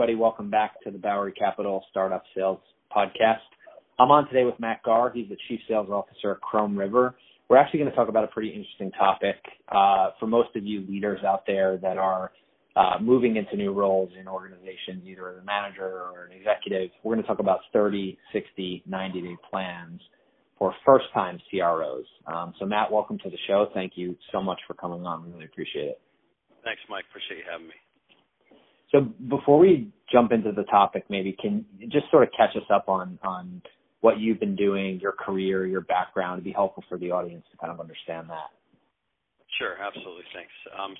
everybody. Welcome back to the Bowery Capital Startup Sales Podcast. I'm on today with Matt Garr. He's the Chief Sales Officer at Chrome River. We're actually going to talk about a pretty interesting topic for most of you leaders out there that are moving into new roles in organizations, either as a manager or an executive. We're going to talk about 30, 60, 90-day plans for first-time CROs. So, Matt, welcome to the show. Thank you so much for coming on. We really appreciate it. Thanks, Mike. Appreciate you having me. So before we jump into the topic, maybe can you just sort of catch us up on what you've been doing, your career, your background? It'd be helpful for the audience to kind of understand that. Sure, absolutely. Thanks.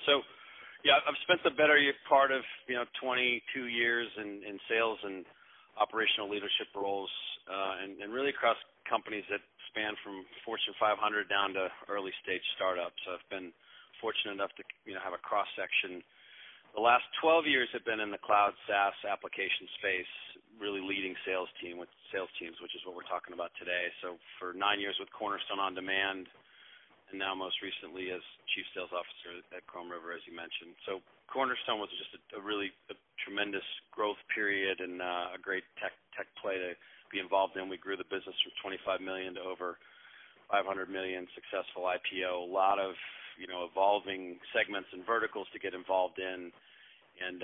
I've spent the better part of 22 years in sales and operational leadership roles, and really across companies that span from Fortune 500 down to early stage startups. So I've been fortunate enough to have a cross section. The last 12 years have been in the cloud SaaS application space, really leading sales teams, which is what we're talking about today. So for 9 years with Cornerstone On Demand, and now most recently as Chief Sales Officer at Chrome River, as you mentioned. So Cornerstone was just a really tremendous growth period and a great tech play to be involved in. We grew the business from $25 million to over $500 million, successful IPO, a lot of evolving segments and verticals to get involved in. And,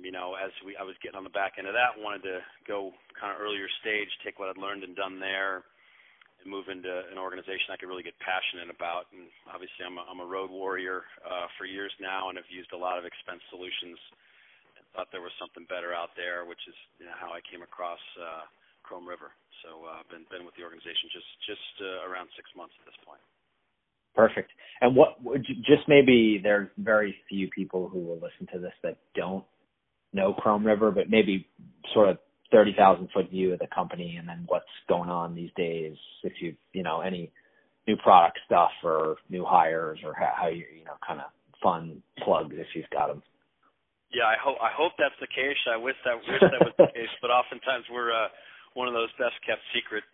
I was getting on the back end of that, wanted to go kind of earlier stage, take what I'd learned and done there and move into an organization I could really get passionate about. And obviously I'm a road warrior for years now and have used a lot of expense solutions and thought there was something better out there, which is how I came across Chrome River. So I've been with the organization just around 6 months at this point. Perfect. And just maybe there's very few people who will listen to this that don't know Chrome River, but maybe sort of 30,000 foot view of the company and then what's going on these days, if any new product stuff or new hires or how you kind of fun plugs if you've got them. Yeah, I hope that's the case. I wish that was the case, but oftentimes we're one of those best kept secret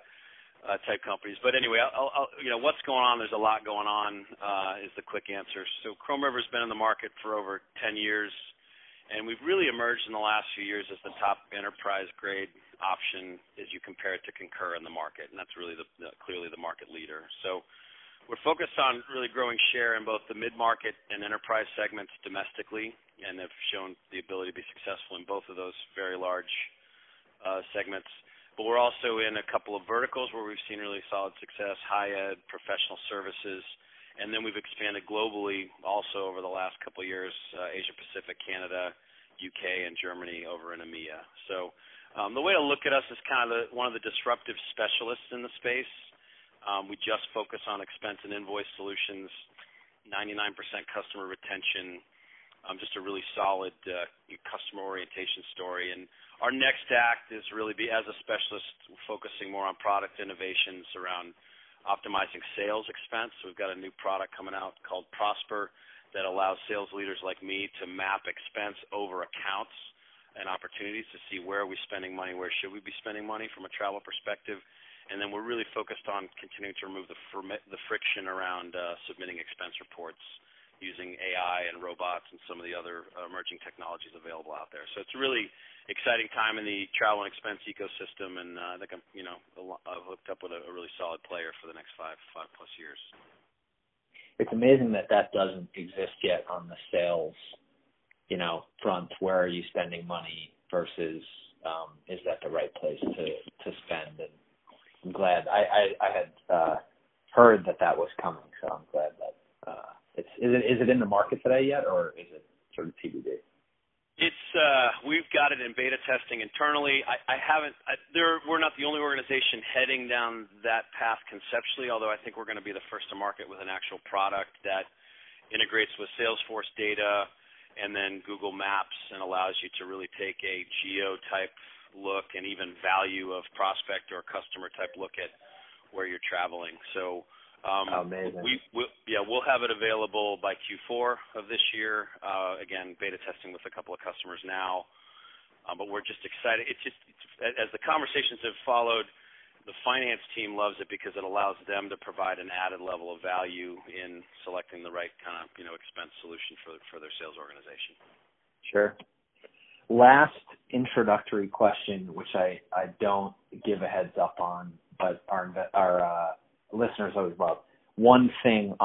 type companies. But anyway, I'll what's going on, there's a lot going on is the quick answer. So Chrome River's been in the market for over 10 years, and we've really emerged in the last few years as the top enterprise-grade option as you compare it to Concur in the market, and that's really clearly the market leader. So we're focused on really growing share in both the mid-market and enterprise segments domestically, and have shown the ability to be successful in both of those very large segments. But we're also in a couple of verticals where we've seen really solid success, high ed, professional services, and then we've expanded globally also over the last couple of years, Asia Pacific, Canada, UK, and Germany over in EMEA. So the way to look at us is kind of one of the disruptive specialists in the space. We just focus on expense and invoice solutions, 99% customer retention, just a really solid customer orientation story. And our next act is really be, as a specialist, focusing more on product innovations around optimizing sales expense. So we've got a new product coming out called Prosper that allows sales leaders like me to map expense over accounts and opportunities to see where are we spending money, where should we be spending money from a travel perspective. And then we're really focused on continuing to remove the friction around submitting expense reports using AI and robots and some of the other emerging technologies available out there. So it's a really exciting time in the travel and expense ecosystem, and I think I'm hooked up with a really solid player for the next five plus years. It's amazing that doesn't exist yet on the sales, front. Where are you spending money versus is that the right place to spend? And I'm glad I had heard that was coming, so I'm glad that is it in the market today yet, or is it sort of TBD? It's we've got it in beta testing internally. We're not the only organization heading down that path conceptually, although I think we're going to be the first to market with an actual product that integrates with Salesforce data and then Google Maps and allows you to really take a geo-type look and even value of prospect or customer type look at where you're traveling. So amazing. We'll have it available by Q4 of this year. Again, beta testing with a couple of customers now, but we're just excited. It's as the conversations have followed, the finance team loves it because it allows them to provide an added level of value in selecting the right kind of expense solution for their sales organization. Sure. Last introductory question, which I don't give a heads up on, but our listeners always love. One thing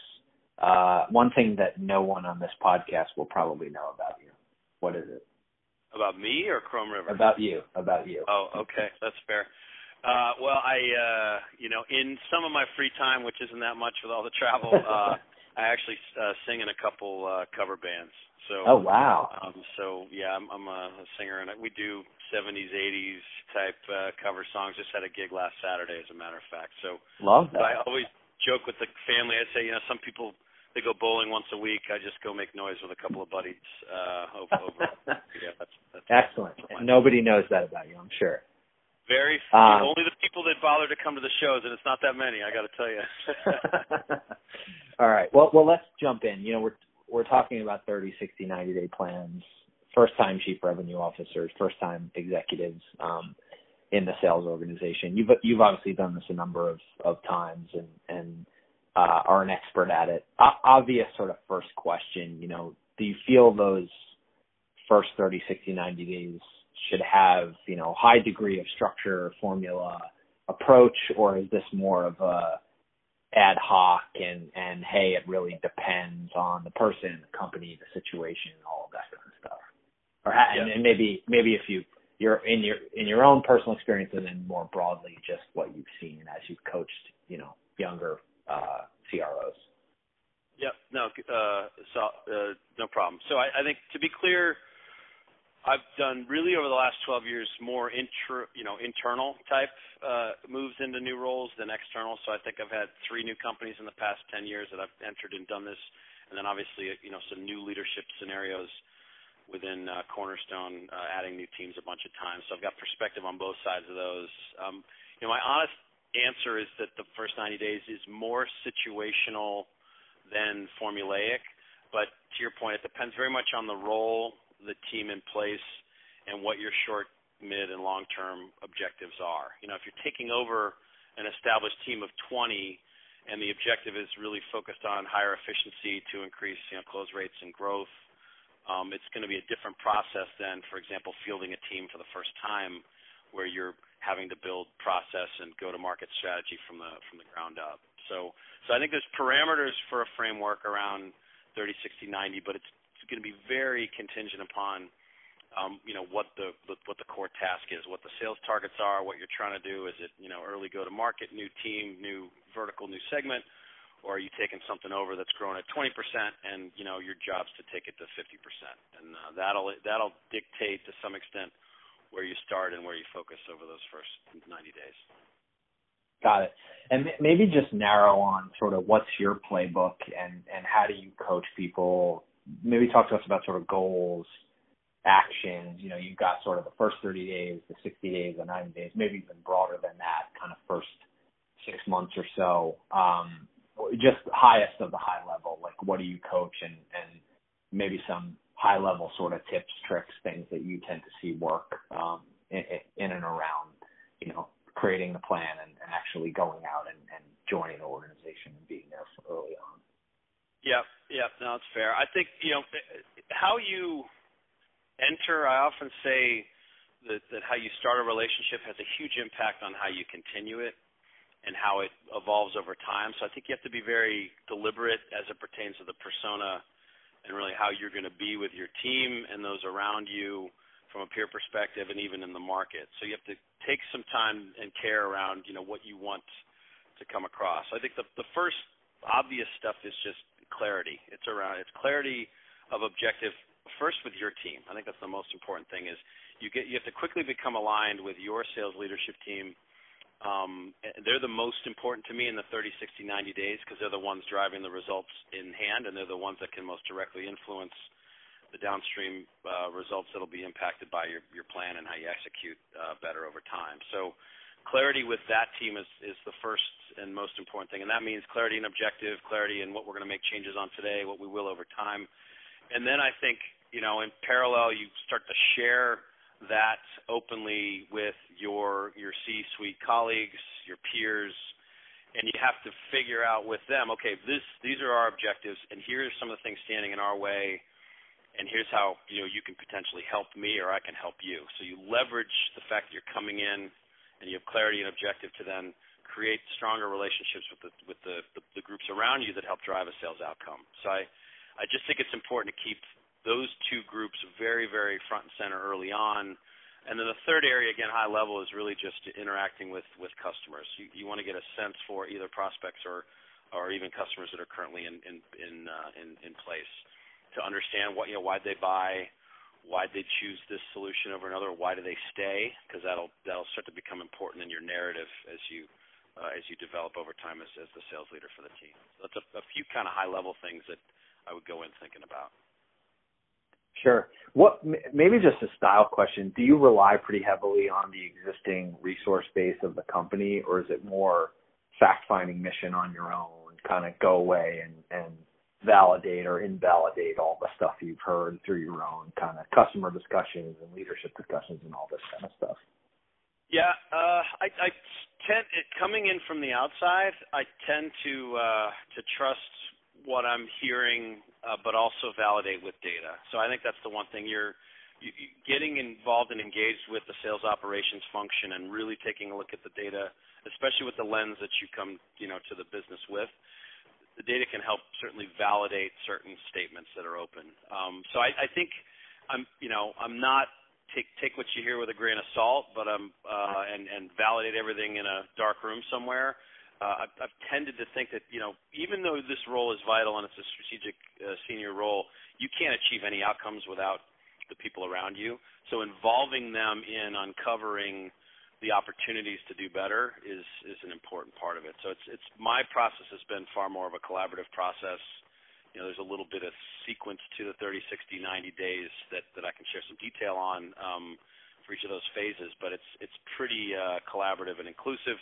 that no one on this podcast will probably know about you. What is it? About me or Chrome River? About you. Oh, okay. That's fair. Well, I, in some of my free time, which isn't that much with all the travel, I actually sing in a couple cover bands. So. Oh, wow. I'm a singer, and we do 70s, 80s type cover songs. Just had a gig last Saturday, as a matter of fact. So. Love that. But I always joke with the family. I say, some people, they go bowling once a week. I just go make noise with a couple of buddies over. Yeah, that's excellent. Nobody knows that about you, I'm sure. Very few. Only the people that bother to come to the shows, and it's not that many, I got to tell you. All right. Well, let's jump in. We're talking about 30, 60, 90-day plans, first-time chief revenue officers, first-time executives in the sales organization. You've obviously done this a number of times and are an expert at it. Obvious sort of first question, do you feel those first 30, 60, 90 days should have, high degree of structure, formula, approach, or is this more of a ad hoc and hey, it really depends on the person, the company, the situation, all of that kind of stuff? Or and maybe if you're in your own personal experience, and then more broadly, just what you've seen as you've coached, younger CROs. Yep. No. No problem. So I think, to be clear, I've done really over the last 12 years more internal type moves into new roles than external. So I think I've had 3 new companies in the past 10 years that I've entered and done this, and then obviously some new leadership scenarios within Cornerstone, adding new teams a bunch of times. So I've got perspective on both sides of those. My honest answer is that the first 90 days is more situational than formulaic, but to your point, it depends very much on the role, the team in place, and what your short, mid, and long-term objectives are. If you're taking over an established team of 20 and the objective is really focused on higher efficiency to increase close rates and growth, it's going to be a different process than, for example, fielding a team for the first time, where you're having to build process and go-to-market strategy from the ground up. So I think there's parameters for a framework around 30, 60, 90, but it's going to be very contingent upon what the core task is, what the sales targets are, what you're trying to do. Is it early go-to-market, new team, new vertical, new segment, or are you taking something over that's growing at 20% and your job's to take it to 50%, and that'll dictate to some extent where you start and where you focus over those first 90 days. Got it. And maybe just narrow on sort of what's your playbook and how do you coach people? Maybe talk to us about sort of goals, actions. You've got sort of the first 30 days, the 60 days, the 90 days, maybe even broader than that, kind of first 6 months or so. Just highest of the high level, like what do you coach and maybe some high level sort of tips, tricks, things that you tend to see work in and around, creating the plan and actually going out and joining the organization and being there early on. Yeah, no, it's fair. I think, how you enter, I often say that how you start a relationship has a huge impact on how you continue it and how it evolves over time. So I think you have to be very deliberate as it pertains to the persona and really how you're going to be with your team and those around you from a peer perspective and even in the market. So you have to take some time and care around, what you want to come across. I think the first obvious stuff is just clarity. It's clarity of objective first with your team. I think that's the most important thing is you have to quickly become aligned with your sales leadership team. They're the most important to me in the 30, 60, 90 days because they're the ones driving the results in hand, and they're the ones that can most directly influence the downstream results that will be impacted by your plan and how you execute better over time. So clarity with that team is the first and most important thing, and that means clarity and objective, clarity in what we're going to make changes on today, what we will over time. And then I think, in parallel, you start to share that openly with your C-suite colleagues, your peers, and you have to figure out with them, okay, these are our objectives, and here's some of the things standing in our way, and here's how you can potentially help me or I can help you. So you leverage the fact that you're coming in and you have clarity and objective to then create stronger relationships with the groups around you that help drive a sales outcome. So I just think it's important to keep those two groups very, very front and center early on. And then the third area, again, high level, is really just interacting with customers. You want to get a sense for either prospects or even customers that are currently in place, to understand why they buy, why they choose this solution over another, why do they stay, because that'll start to become important in your narrative as you develop over time as the sales leader for the team. So that's a few kind of high level things that I would go in thinking about. Sure. Maybe just a style question. Do you rely pretty heavily on the existing resource base of the company, or is it more fact-finding mission on your own, kind of go away and validate or invalidate all the stuff you've heard through your own kind of customer discussions and leadership discussions and all this kind of stuff? Yeah, I tend, coming in from the outside, I tend to trust what I'm hearing, but also validate with data. So I think that's the one thing. You're getting involved and engaged with the sales operations function and really taking a look at the data, especially with the lens that you come to the business with. The data can help certainly validate certain statements that are open. So I think I'm not take what you hear with a grain of salt, but and validate everything in a dark room somewhere. I've tended to think that even though this role is vital and it's a strategic senior role, you can't achieve any outcomes without the people around you. So involving them in uncovering the opportunities to do better is an important part of it. So it's my process has been far more of a collaborative process. There's a little bit of sequence to the 30, 60, 90 days that I can share some detail on for each of those phases, but it's pretty collaborative and inclusive.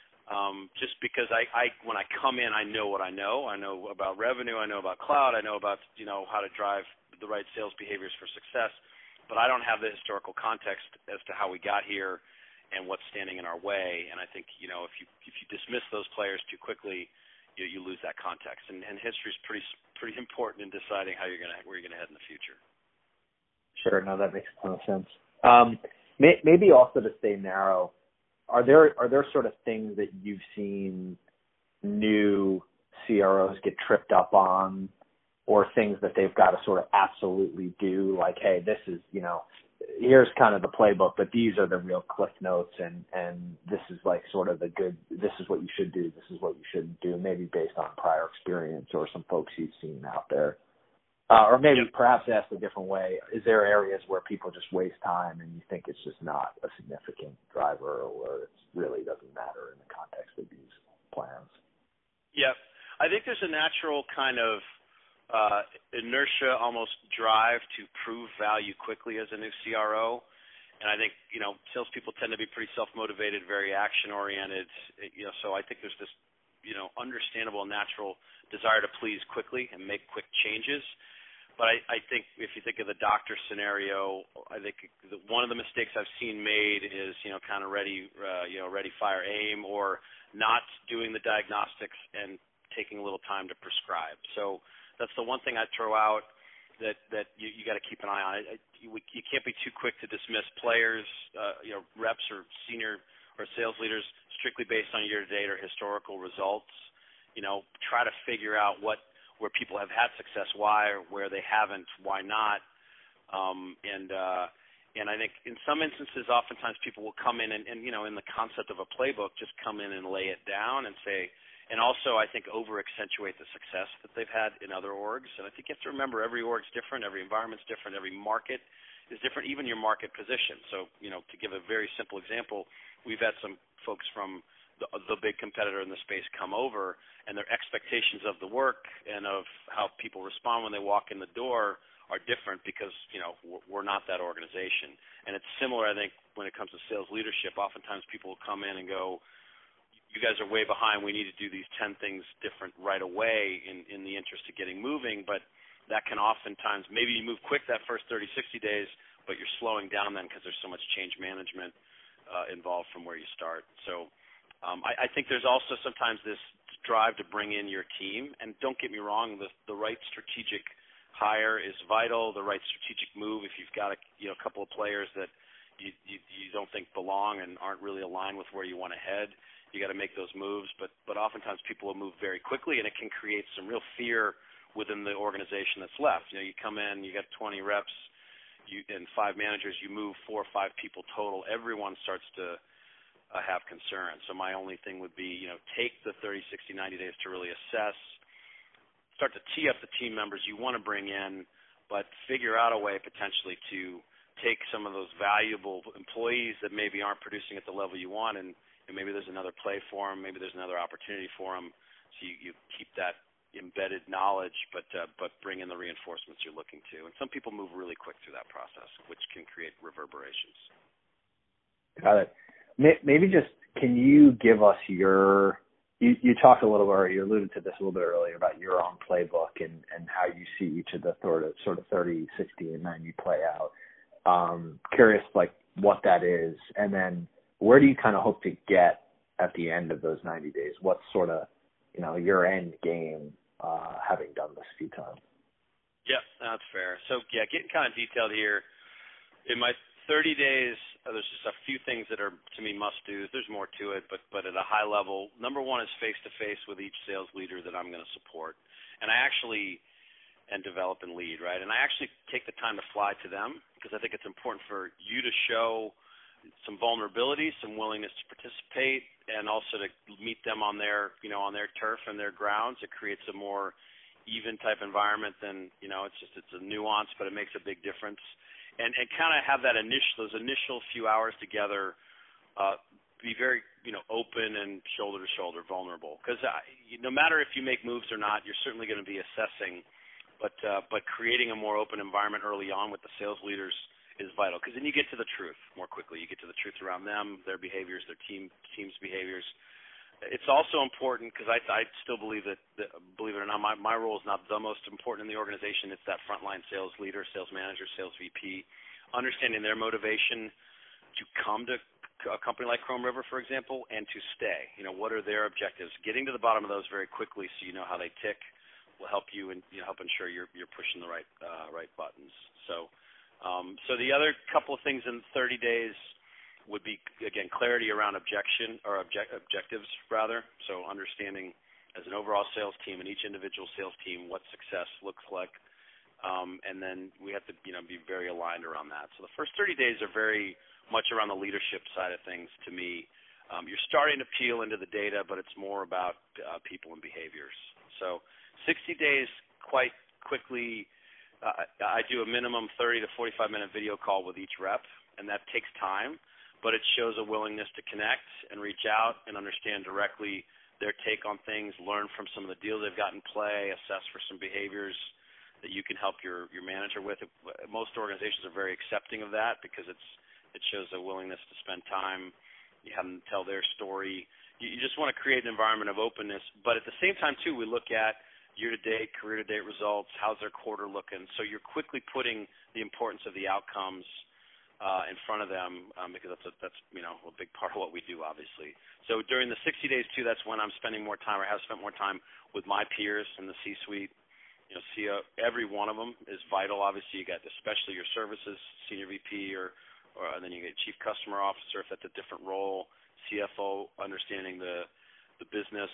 Just because when I come in, I know what I know. I know about revenue. I know about cloud. I know about how to drive the right sales behaviors for success, but I don't have the historical context as to how we got here and what's standing in our way. And I think if you dismiss those players too quickly, you lose that context. And history is pretty important in deciding where you're gonna head in the future. Sure, no, that makes a ton of sense. Maybe also to stay narrow, are there sort of things that you've seen new CROs get tripped up on, or things that they've got to sort of absolutely do, like, hey, this is here's kind of the playbook, but these are the real cliff notes, and this is like sort of this is what you should do, this is what you shouldn't do, maybe based on prior experience or some folks you've seen out there. Or maybe perhaps asked a different way, is there areas where people just waste time and you think it's just not a significant driver, or it really doesn't matter in the context of these plans? Yeah, I think there's a natural kind of inertia, almost drive to prove value quickly as a new CRO. And I think, salespeople tend to be pretty self-motivated, very action-oriented. So I think there's this, understandable, natural desire to please quickly and make quick changes. But I think if you think of the doctor scenario, I think one of the mistakes I've seen made is, kind of ready, fire, aim, or not doing the diagnostics and taking a little time to prescribe. So that's the one thing I'd throw out that you got to keep an eye on. You can't be too quick to dismiss players, reps or senior or sales leaders strictly based on year-to-date or historical results. Try to figure out where people have had success, why, or where they haven't, why not. And I think in some instances, oftentimes people will come in and in the concept of a playbook, just come in and lay it down and say, and also I think over-accentuate the success that they've had in other orgs. And I think you have to remember every org's different, every environment's different, every market is different, even your market position. So, to give a very simple example, we've had some folks from the big competitor in the space come over, and their expectations of the work and of how people respond when they walk in the door are different because, we're not that organization. And it's similar, I think, when it comes to sales leadership. Oftentimes people will come in and go, you guys are way behind. We need to do these 10 things different right away in the interest of getting moving. But that can oftentimes, maybe you move quick that first 30, 60 days, but you're slowing down then because there's so much change management involved from where you start. So I think there's also sometimes this drive to bring in your team. And don't get me wrong, the right strategic hire is vital, the right strategic move. If you've got a couple of players that you don't think belong and aren't really aligned with where you want to head, you got to make those moves. But oftentimes people will move very quickly, and it can create some real fear within the organization that's left. You come in, you got 20 reps, and 5 managers, you move 4 or 5 people total. Everyone starts to have concern. So my only thing would be, take the 30, 60, 90 days to really assess, start to tee up the team members you want to bring in, but figure out a way potentially to take some of those valuable employees that maybe aren't producing at the level you want, and maybe there's another play for them, maybe there's another opportunity for them. So you keep that embedded knowledge, but bring in the reinforcements you're looking to. And some people move really quick through that process, which can create reverberations. Got it. Maybe just, can you give us you talked a little bit, or you alluded to this a little bit earlier about your own playbook and how you see each of the sort of 30, 60, and 90 play out. Curious, what that is, and then where do you kind of hope to get at the end of those 90 days? What's sort of, your end game, having done this a few times? Yeah, that's fair. So, getting kind of detailed here. In my 30 days, there's just a few things that are, to me, must-dos. There's more to it, but at a high level, number one is face-to-face with each sales leader that I'm going to support. And develop and lead, right? And I actually take the time to fly to them, because I think it's important for you to show some vulnerability, some willingness to participate, and also to meet them on their, on their turf and their grounds. It creates a more even type environment than, it's a nuance, but it makes a big difference. And kind of have that those initial few hours together, be very, open and shoulder to shoulder, vulnerable. Because no matter if you make moves or not, you're certainly going to be assessing. But creating a more open environment early on with the sales leaders is vital, because then you get to the truth more quickly. You get to the truth around them, their behaviors, their team's behaviors. It's also important, because I still believe that, believe it or not, my role is not the most important in the organization. It's that frontline sales leader, sales manager, sales VP, understanding their motivation to come to a company like Chrome River, for example, and to stay. What are their objectives? Getting to the bottom of those very quickly, so you know how they tick, will help you and help ensure you're pushing the right buttons. So the other couple of things in 30 days would be, again, clarity around objectives rather. So understanding as an overall sales team and each individual sales team what success looks like, and then we have to be very aligned around that. So the first 30 days are very much around the leadership side of things to me. You're starting to peel into the data, but it's more about people and behaviors. So 60 days, quite quickly, I do a minimum 30 to 45-minute video call with each rep, and that takes time, but it shows a willingness to connect and reach out and understand directly their take on things, learn from some of the deals they've got in play, assess for some behaviors that you can help your manager with. Most organizations are very accepting of that, because it shows a willingness to spend time. You have them tell their story. You just want to create an environment of openness, but at the same time, too, we look at year-to-date, career-to-date results, how's their quarter looking. So you're quickly putting the importance of the outcomes in front of them, because that's a big part of what we do, obviously. So during the 60 days, too, that's when I'm spending more time, or have spent more time, with my peers in the C-suite. CEO, every one of them is vital. Obviously, you got especially your services, senior VP, or then you get chief customer officer, if that's a different role, CFO, understanding the business.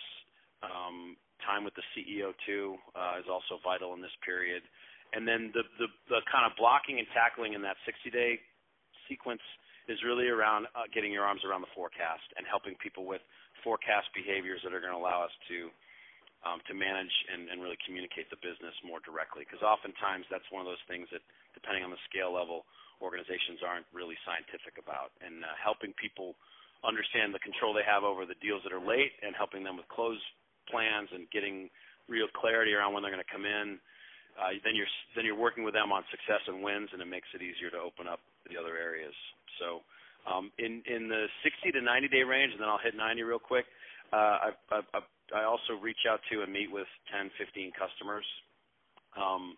Time with the CEO too is also vital in this period. And then the kind of blocking and tackling in that 60-day sequence is really around getting your arms around the forecast and helping people with forecast behaviors that are going to allow us to manage and really communicate the business more directly. Because oftentimes that's one of those things that, depending on the scale level, organizations aren't really scientific about. And helping people understand the control they have over the deals that are late, and helping them with close plans and getting real clarity around when they're going to come in, then you're working with them on success and wins, and it makes it easier to open up the other areas. So in the 60 to 90-day range, and then I'll hit 90 real quick, I also reach out to and meet with 10, 15 customers, and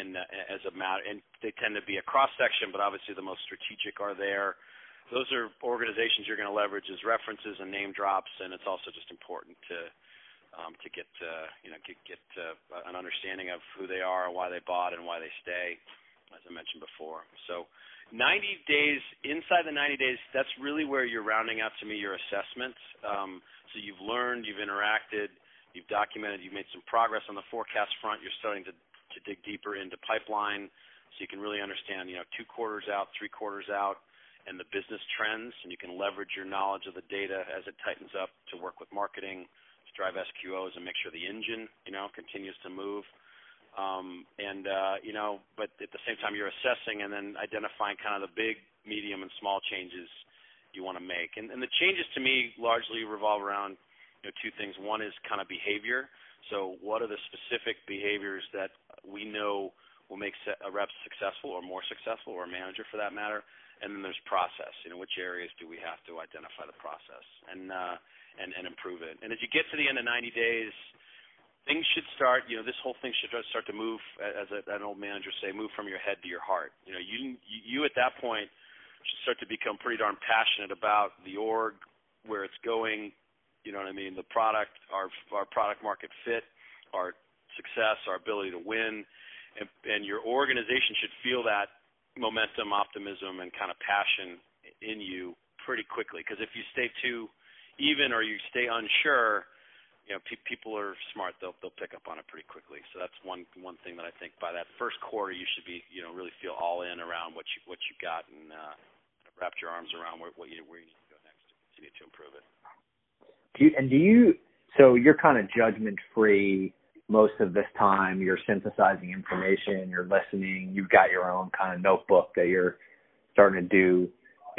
they tend to be a cross-section, but obviously the most strategic are there. Those are organizations you're going to leverage as references and name drops, and it's also just important to to get an understanding of who they are, why they bought, and why they stay, as I mentioned before. So 90 days, inside the 90 days, that's really where you're rounding out to me your assessment. So you've learned, you've interacted, you've documented, you've made some progress on the forecast front. You're starting to dig deeper into pipeline so you can really understand, 2 quarters out, 3 quarters out, and the business trends, and you can leverage your knowledge of the data as it tightens up to work with marketing, to drive SQOs and make sure the engine, continues to move. But at the same time you're assessing and then identifying kind of the big, medium, and small changes you want to make. And the changes to me largely revolve around, 2 things. One is kind of behavior. So what are the specific behaviors that we know will make a rep successful or more successful, or a manager for that matter? And then there's process. Which areas do we have to identify the process and improve it? And as you get to the end of 90 days, things should start. This whole thing should start to move, as an old manager say, move from your head to your heart. You at that point should start to become pretty darn passionate about the org, where it's going. You know what I mean? The product, our product market fit, our success, our ability to win, and your organization should feel that momentum, optimism, and kind of passion in you pretty quickly. Because if you stay too even or you stay unsure, people are smart. They'll pick up on it pretty quickly. So that's one thing that I think by that first quarter you should be really feel all in around what you got and wrapped your arms around where you need to go next to continue to improve it. So you're kind of judgment free most of this time. You're synthesizing information, you're listening, you've got your own kind of notebook that you're starting to do,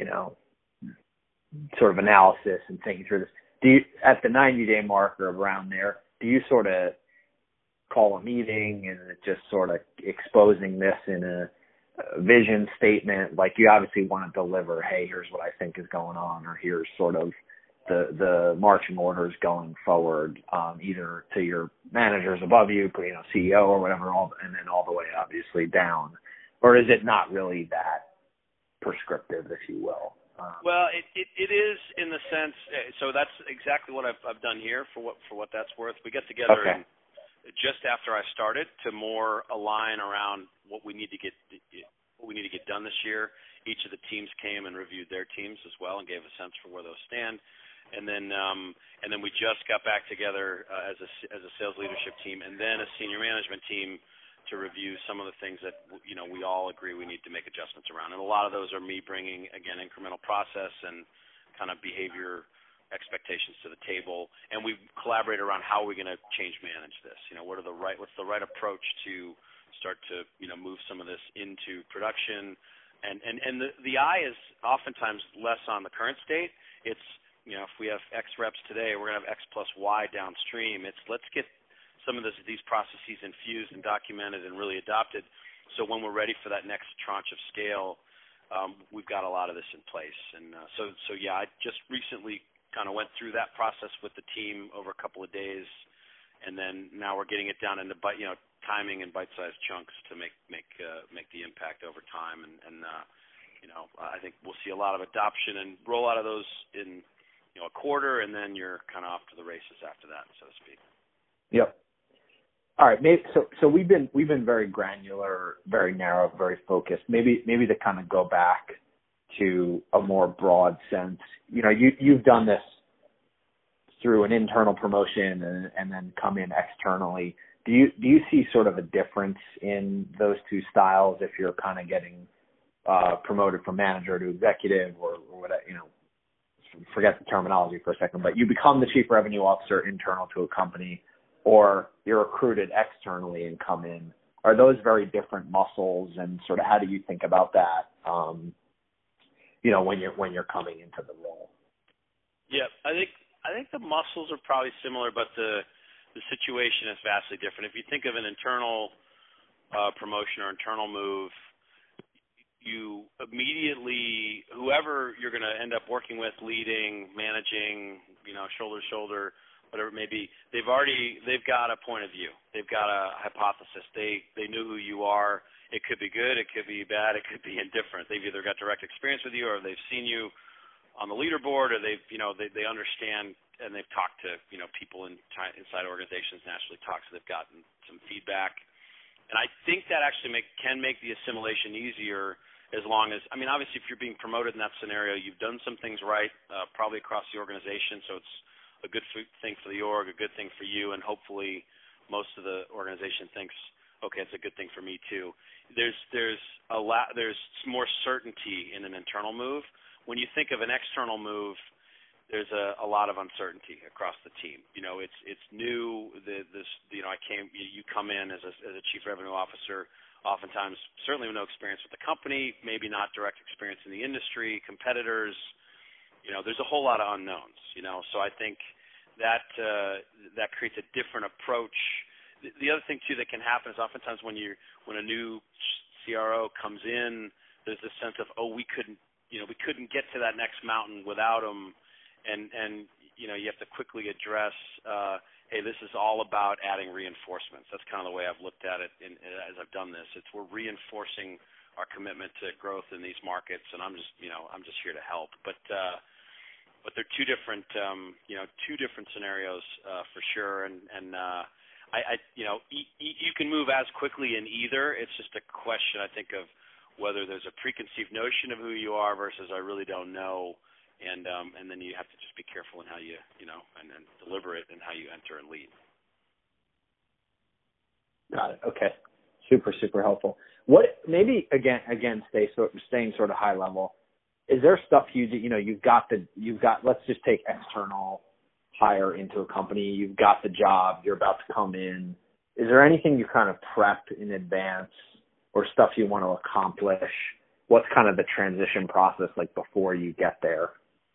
sort of analysis and thinking through this. Do you, at the 90-day marker around there, do you sort of call a meeting and just sort of exposing this in a vision statement? Like, you obviously want to deliver, hey, here's what I think is going on, or here's sort of the marching orders going forward, either to your managers above you, CEO or whatever, and then all the way obviously down. Or is it not really that prescriptive, if you will? Well, it is in the sense. So that's exactly what I've done here for what that's worth. We get together and just after I started to more align around what we need to get done this year. Each of the teams came and reviewed their teams as well and gave a sense for where those stand. And then we just got back together as a sales leadership team and then a senior management team to review some of the things that we all agree we need to make adjustments around. And a lot of those are me bringing, again, incremental process and kind of behavior expectations to the table. And we collaborate around how are we going to change manage this. What's the right approach to start to move some of this into production. And the eye is oftentimes less on the current state. It's if we have X reps today, we're going to have X plus Y downstream. It's let's get some of these processes infused and documented and really adopted, so when we're ready for that next tranche of scale, we've got a lot of this in place. And so yeah, I just recently kind of went through that process with the team over a couple of days, and then now we're getting it down into timing and bite-sized chunks to make the impact over time. And I think we'll see a lot of adoption and rollout of those in a quarter, and then you're kind of off to the races after that, so to speak. Yep. All right. So we've been very granular, very narrow, very focused. Maybe to kind of go back to a more broad sense. You've done this through an internal promotion and then come in externally. Do you see sort of a difference in those two styles if you're kind of getting promoted from manager to executive or whatever? Forget the terminology for a second, but you become the chief revenue officer internal to a company, or you're recruited externally and come in. Are those very different muscles, and sort of how do you think about that? When you're coming into the role. Yeah, I think the muscles are probably similar, but the situation is vastly different. If you think of an internal promotion or internal move, you immediately, whoever you're going to end up working with, leading, managing, shoulder to shoulder, whatever it may be, they've got a point of view. They've got a hypothesis. They knew who you are. It could be good. It could be bad. It could be indifferent. They've either got direct experience with you or they've seen you on the leaderboard, or they've they understand and they've talked to people inside organizations, naturally talked, so they've gotten some feedback. And I think that actually can make the assimilation easier, as long as, obviously if you're being promoted in that scenario, you've done some things right, probably across the organization, so it's a good thing for the org, a good thing for you, and hopefully most of the organization thinks, okay, it's a good thing for me too. There's more certainty in an internal move. When you think of an external move, there's a lot of uncertainty across the team. It's new. You come in as a chief revenue officer, oftentimes certainly with no experience with the company, maybe not direct experience in the industry, competitors. There's a whole lot of unknowns. So I think that creates a different approach. The other thing too that can happen is oftentimes when a new CRO comes in, there's this sense of, we couldn't get to that next mountain without him. And you have to quickly address, hey, this is all about adding reinforcements. That's kind of the way I've looked at it as I've done this. We're reinforcing our commitment to growth in these markets, and I'm just here to help. But they're two different scenarios for sure. And you can move as quickly in either. It's just a question, I think, of whether there's a preconceived notion of who you are versus I really don't know. And then you have to just be careful in how you and deliberate in how you enter and lead. Got it. Okay. Super, super helpful. What maybe again staying sort of high level, is there stuff you've got let's just take external hire into a company, you've got the job, you're about to come in. Is there anything you kind of prepped in advance or stuff you want to accomplish? What's kind of the transition process like before you get there?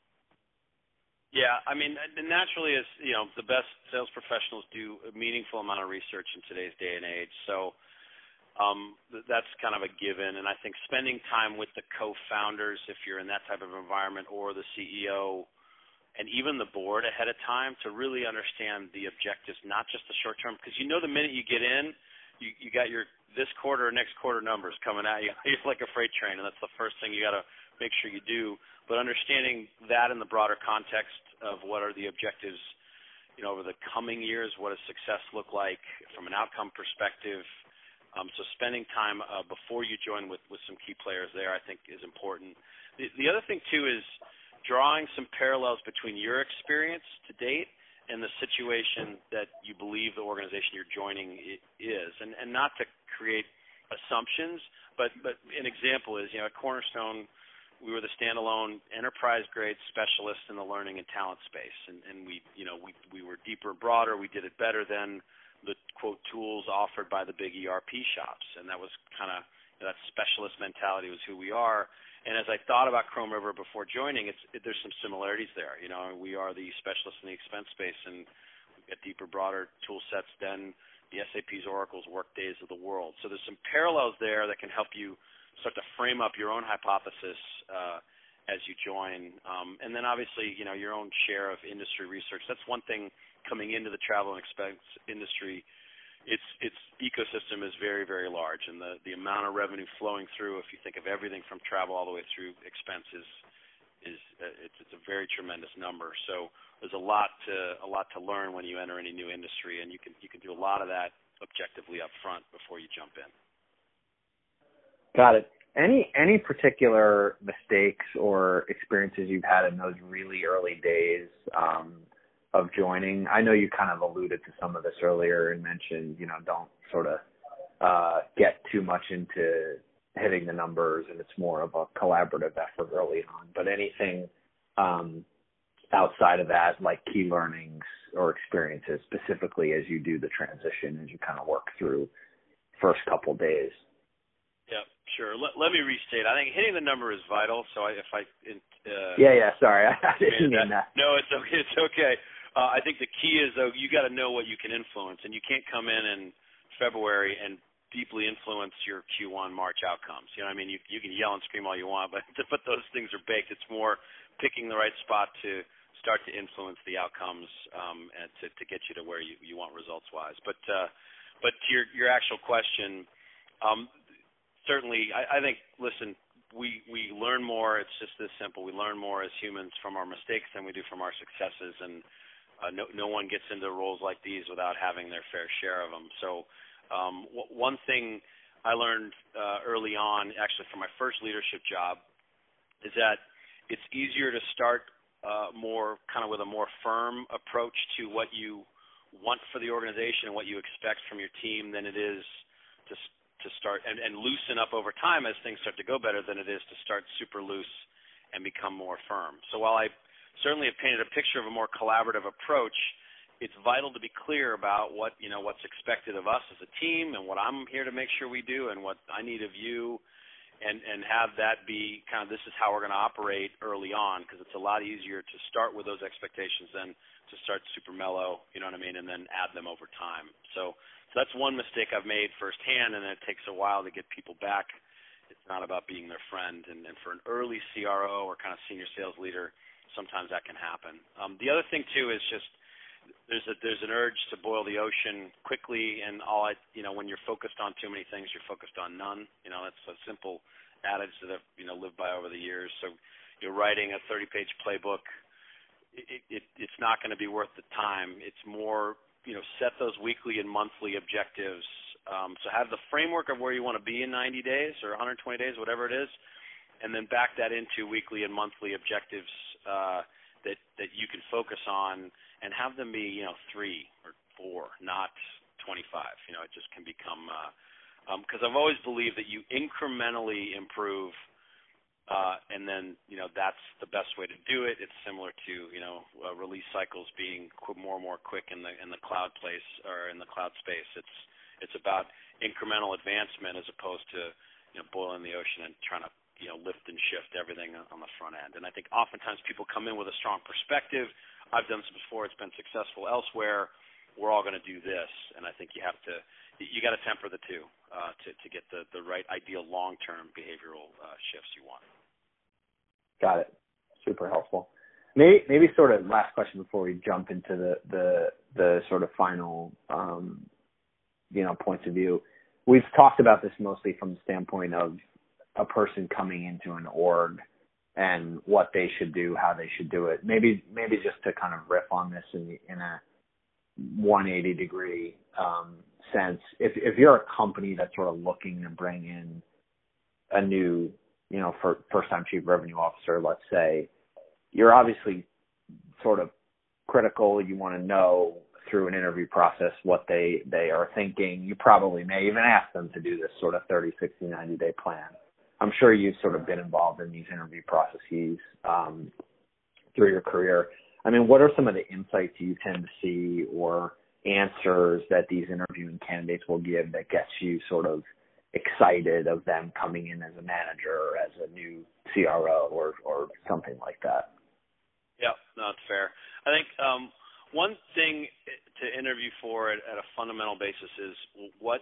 Yeah, naturally, as the best sales professionals do a meaningful amount of research in today's day and age. So that's kind of a given. And I think spending time with the co-founders, if you're in that type of environment, or the CEO, and even the board ahead of time to really understand the objectives, not just the short term, because the minute you get in, you got your this quarter or next quarter numbers coming at you. It's like a freight train, and that's the first thing you got to make sure you do. But understanding that in the broader context of what are the objectives, over the coming years, what does success look like from an outcome perspective? So spending time before you join with some key players there, I think, is important. The other thing too is drawing some parallels between your experience to date and the situation that you believe the organization you're joining is, and not to create assumptions, but an example is, at Cornerstone, we were the standalone enterprise-grade specialist in the learning and talent space, and we were deeper and broader. We did it better than the quote tools offered by the big ERP shops, and that was kind of that specialist mentality was who we are. And as I thought about Chrome River before joining, there's some similarities there. We are the specialists in the expense space, and we've got deeper, broader tool sets than the SAPs, Oracles, Workdays of the world. So there's some parallels there that can help you start to frame up your own hypothesis as you join. And then obviously, your own share of industry research. That's one thing coming into the travel and expense industry. Its ecosystem is very, very large, and the amount of revenue flowing through, if you think of everything from travel all the way through expenses, it's a very tremendous number. So there's a lot to learn when you enter any new industry, and you can do a lot of that objectively up front before you jump in. Got it. Any particular mistakes or experiences you've had in those really early days of joining? I know you kind of alluded to some of this earlier and mentioned, don't sort of get too much into hitting the numbers, and it's more of a collaborative effort early on. But anything outside of that, like key learnings or experiences, specifically as you do the transition, as you kind of work through first couple days? Yeah, sure. Let me restate. I think hitting the number is vital. So sorry, I didn't mean that. No, it's okay. It's okay. I think the key is, though, you got to know what you can influence, and you can't come in February and deeply influence your Q1 March outcomes. You can yell and scream all you want, but those things are baked. It's more picking the right spot to start to influence the outcomes and to get you to where you want results-wise. But to your actual question, certainly, I think, listen, we learn more. It's just this simple. We learn more as humans from our mistakes than we do from our successes, and no one gets into roles like these without having their fair share of them. So one thing I learned early on, actually from my first leadership job, is that it's easier to start more kind of with a more firm approach to what you want for the organization and what you expect from your team than it is to start and loosen up over time as things start to go better than it is to start super loose and become more firm. So while I certainly have painted a picture of a more collaborative approach, it's vital to be clear about what's expected of us as a team and what I'm here to make sure we do and what I need of you, and have that be kind of, this is how we're going to operate early on, because it's a lot easier to start with those expectations than to start super mellow, you know what I mean, and then add them over time. So that's one mistake I've made firsthand, and it takes a while to get people back. It's not about being their friend, and for an early CRO or kind of senior sales leader, sometimes that can happen. The other thing too is just there's an urge to boil the ocean quickly, and when you're focused on too many things, you're focused on none. That's a simple adage that I've lived by over the years. So you're writing a 30-page playbook. It's not going to be worth the time. It's more, set those weekly and monthly objectives. So have the framework of where you want to be in 90 days or 120 days, whatever it is, and then back that into weekly and monthly objectives that you can focus on, and have them be 3 or 4, not 25. It just can become because I've always believed that you incrementally improve, and then that's the best way to do it. It's similar to release cycles being more and more quick in the cloud place or in the cloud space. It's about incremental advancement as opposed to boiling the ocean and trying to lift and shift everything on the front end. And I think oftentimes people come in with a strong perspective. I've done this before. It's been successful elsewhere. We're all going to do this. And I think you got to temper the two to get the right ideal long-term behavioral shifts you want. Got it. Super helpful. Maybe sort of last question before we jump into the sort of final, points of view. We've talked about this mostly from the standpoint of a person coming into an org and what they should do, how they should do it. Maybe just to kind of riff on this in a 180-degree sense. If you're a company that's sort of looking to bring in a new, first-time chief revenue officer, let's say, you're obviously sort of critical. You want to know through an interview process what they are thinking. You probably may even ask them to do this sort of 30, 60, 90-day plan. I'm sure you've sort of been involved in these interview processes through your career. I mean, what are some of the insights you tend to see or answers that these interviewing candidates will give that gets you sort of excited of them coming in as a manager or as a new CRO or something like that? Yeah, no, that's fair. I think one thing to interview for at a fundamental basis is what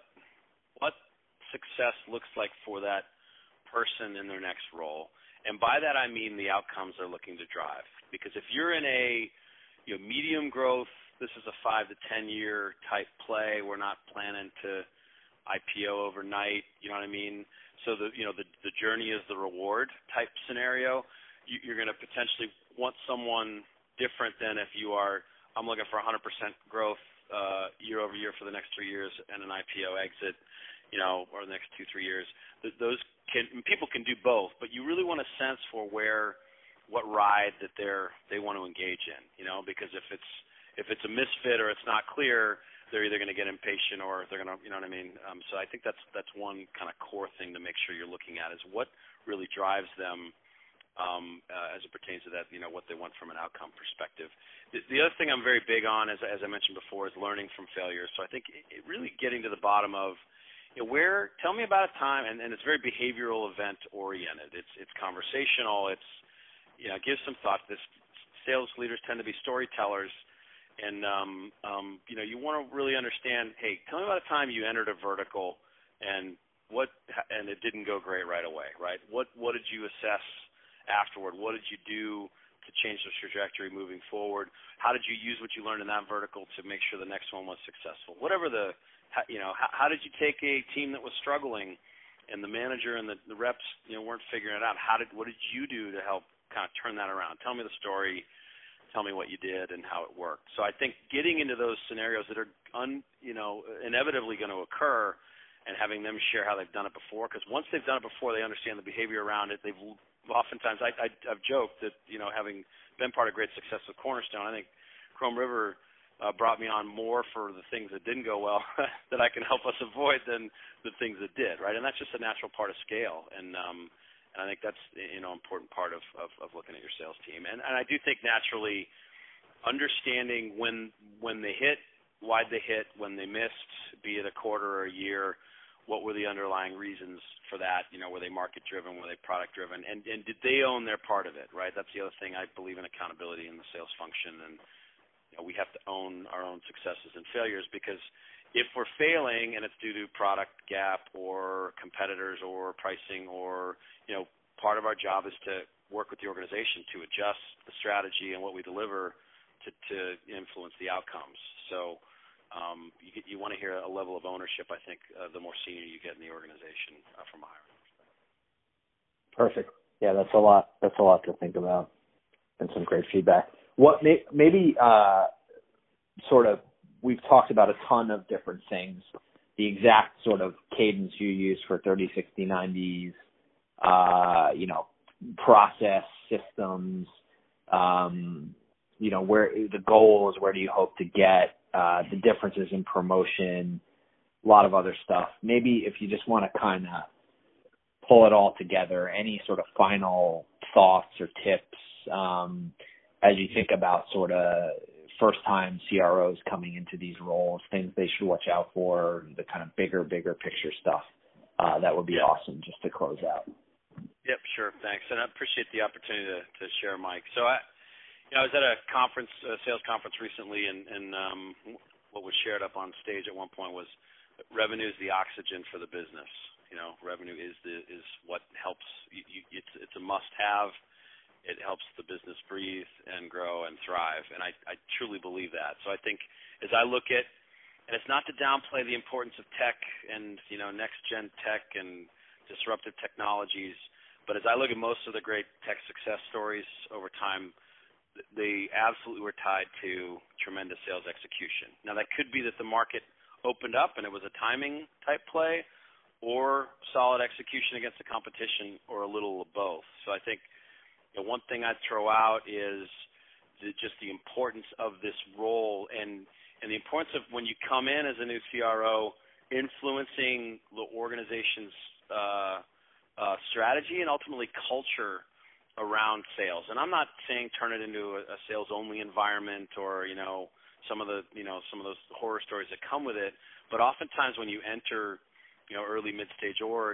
success looks like for that person in their next role. And by that I mean the outcomes they're looking to drive. Because if you're in a medium growth, this is a 5 to 10 year type play. We're not planning to IPO overnight. You know what I mean? So the journey is the reward type scenario. You're going to potentially want someone different than if you are. I'm looking for 100% growth year over year for the next 3 years and an IPO exit, or the next 2-3 years. People can do both, but you really want a sense for what ride that they want to engage in, because if it's a misfit or it's not clear, they're either going to get impatient or they're going to, you know what I mean? So I think that's one kind of core thing to make sure you're looking at is what really drives them as it pertains to that, what they want from an outcome perspective. The other thing I'm very big on, as I mentioned before, is learning from failure. So I think really getting to the bottom of tell me about a time, and it's very behavioral event oriented. It's conversational. It's give some thought. Sales leaders tend to be storytellers, and you want to really understand. Hey, tell me about a time you entered a vertical and it didn't go great right away, right? What did you assess afterward? What did you do to change the trajectory moving forward? How did you use what you learned in that vertical to make sure the next one was successful? Whatever how did you take a team that was struggling and the manager and the reps, weren't figuring it out. What did you do to help kind of turn that around? Tell me the story. Tell me what you did and how it worked. So I think getting into those scenarios that are inevitably going to occur, and having them share how they've done it before, because once they've done it before, they understand the behavior around it. They've oftentimes, I've joked that, having been part of great success with Cornerstone, I think Chrome River brought me on more for the things that didn't go well that I can help us avoid than the things that did, right? And that's just a natural part of scale. And I think that's, important part of looking at your sales team. And I do think naturally understanding when they hit, why'd they hit, when they missed, be it a quarter or a year, what were the underlying reasons for that? Were they market-driven? Were they product-driven? And did they own their part of it, right? That's the other thing. I believe in accountability in the sales function, and we have to own our own successes and failures, because if we're failing and it's due to product gap or competitors or pricing or, part of our job is to work with the organization to adjust the strategy and what we deliver to influence the outcomes. So you want to hear a level of ownership, I think, the more senior you get in the organization from a hiring perspective. Perfect. Yeah, that's a lot. That's a lot to think about, and some great feedback. What maybe sort of, we've talked about a ton of different things. The exact sort of cadence you use for 30, 60, 90s, process systems, where the goals, where do you hope to get, the differences in promotion, a lot of other stuff. Maybe if you just want to kind of pull it all together, any sort of final thoughts or tips as you think about sort of first-time CROs coming into these roles, things they should watch out for, the kind of bigger picture stuff, that would be awesome just to close out. Yep, sure. Thanks. And I appreciate the opportunity to share, Mike. So I was at a sales conference recently, and what was shared up on stage at one point was revenue is the oxygen for the business. Revenue is what helps. It's a must-have. It helps the business breathe and grow and thrive, and I truly believe that. So I think as I look at, and it's not to downplay the importance of tech and next-gen tech and disruptive technologies, but as I look at most of the great tech success stories over time, they absolutely were tied to tremendous sales execution. Now, that could be that the market opened up and it was a timing type play, or solid execution against the competition, or a little of both. So I think one thing I'd throw out is just the importance of this role, and the importance of, when you come in as a new CRO, influencing the organization's strategy and ultimately culture around sales. And I'm not saying turn it into a sales-only environment, or some of those horror stories that come with it. But oftentimes when you enter early mid-stage org,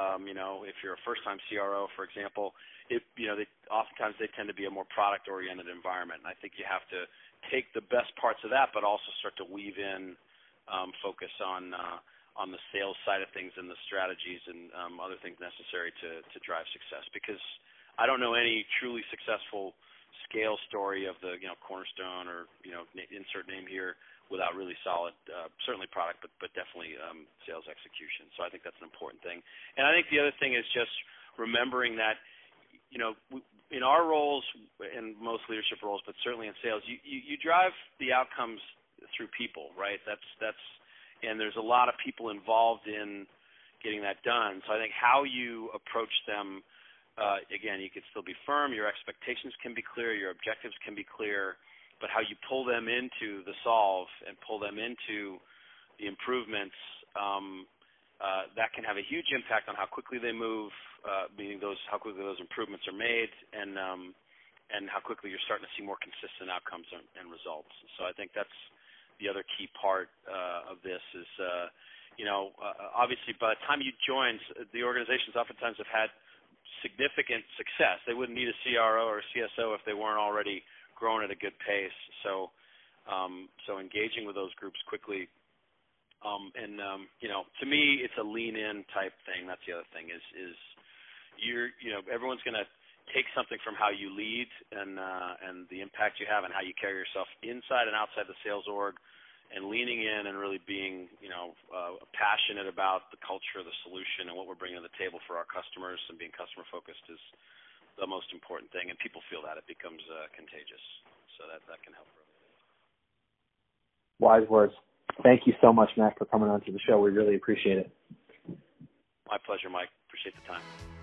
if you're a first-time CRO, for example, oftentimes they tend to be a more product-oriented environment. And I think you have to take the best parts of that, but also start to weave in focus on the sales side of things and the strategies and other things necessary to drive success. Because I don't know any truly successful scale story of the Cornerstone or insert name here without really solid, certainly product, but definitely sales execution. So I think that's an important thing. And I think the other thing is just remembering that in our roles, in most leadership roles, but certainly in sales, you drive the outcomes through people, right? And there's a lot of people involved in getting that done. So I think how you approach them, again, you can still be firm, your expectations can be clear, your objectives can be clear, but how you pull them into the solve and pull them into the improvements, that can have a huge impact on how quickly they move, meaning how quickly those improvements are made, and how quickly you're starting to see more consistent outcomes and results. So I think that's the other key part of this is, obviously by the time you join, the organizations oftentimes have had significant success. They wouldn't need a CRO or a CSO if they weren't already growing at a good pace. So engaging with those groups quickly, to me, it's a lean-in type thing. That's the other thing is everyone's going to take something from how you lead and the impact you have and how you carry yourself inside and outside the sales org, and leaning in and really being, passionate about the culture, the solution, and what we're bringing to the table for our customers, and being customer focused is the most important thing. And people feel that it becomes contagious, so that can help. Wise words. Thank you so much, Matt, for coming on to the show. We really appreciate it. My pleasure, Mike. Appreciate the time.